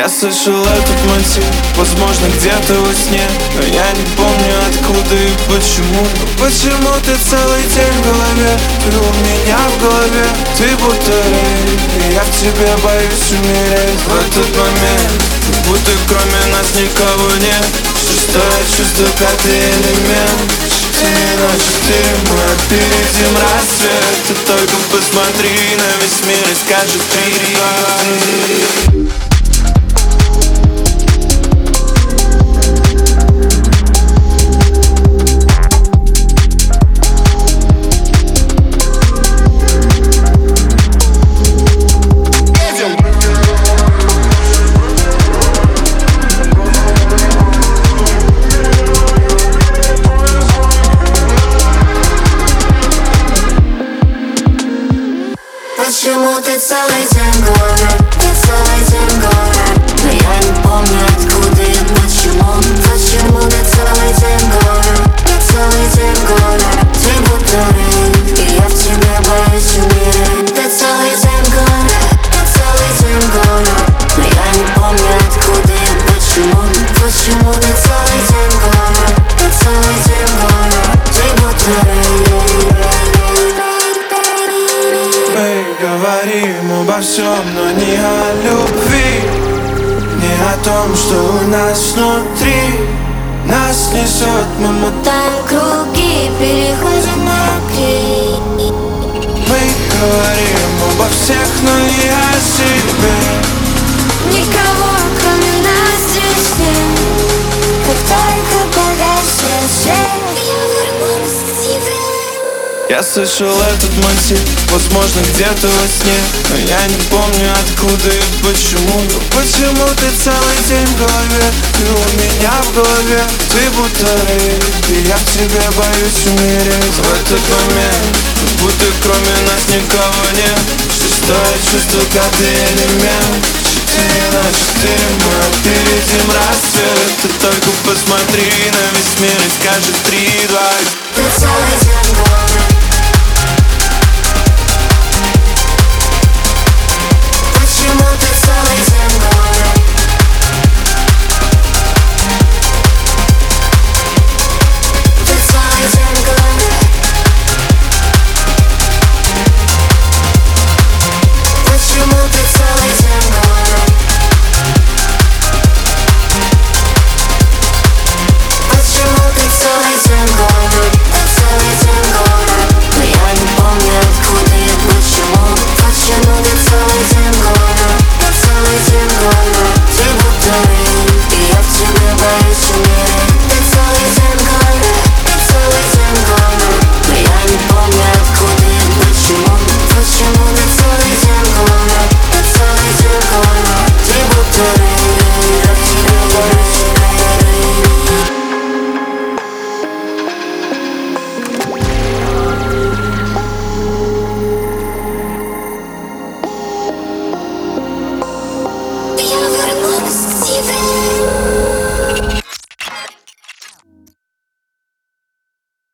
слышал этот мотив, возможно, где-то во сне, но я не помню откуда и почему. Но почему ты целый день в голове, ты у меня в голове, ты будто рейв, и я в тебе боюсь умереть. В этот момент, как будто кроме нас никого нет. Шестое чувство, пятый элемент. 4 мы опередим рассвет. Ты только посмотри на весь мир и скажи 3, 2, 1. Почему ты целый день в голове, ты целый день в голове, но я не помню откуда и почему. Почему ты целый день в голове, ты целый день в голове, ты будто рейв, и я в тебе боюсь умереть. Ты целый день в голове, ты целый день в голове, но я не помню откуда и почему. Почему ты целый день в голове, ты целый день в голове, ты будто рейв. Говорим обо всем, но не о любви, не о том, что у нас внутри. Нас несет, мы мотаем круги, переходим на крик. Мы говорим обо всех, но не о себе. Никого, кроме нас, здесь нет. Как только погасит свет, я вернусь к тебе. Я слышал этот мотив, возможно, где-то во сне, но я не помню откуда и почему. Но почему ты целый день в голове, ты у меня в голове, ты будто рейв, и я в тебе боюсь умереть. В этот момент, как будто кроме нас никого нет. Шестое чувство, пятый элемент. 4 на 4 мы опередим рассвет. Ты только посмотри на весь мир и скажи 3, 2, 1. Ты целый